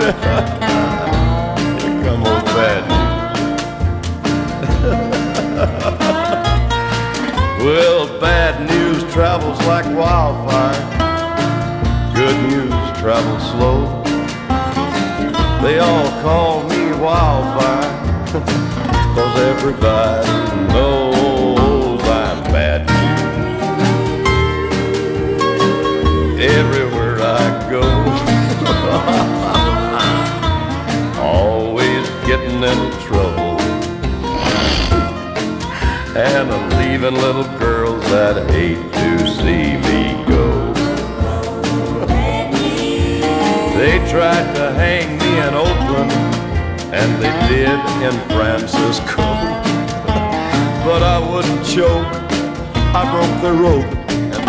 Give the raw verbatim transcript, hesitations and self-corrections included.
Here come old bad news. Well, bad news travels like wildfire. Good news travels slow. They all call me Wildfire, 'cause everybody knows I'm bad news. Everywhere I go, always getting in trouble, and I'm leaving little girls that hate to see me go. They tried to hang me in Oakland, and they did in Francisco, but I wouldn't choke, I broke the rope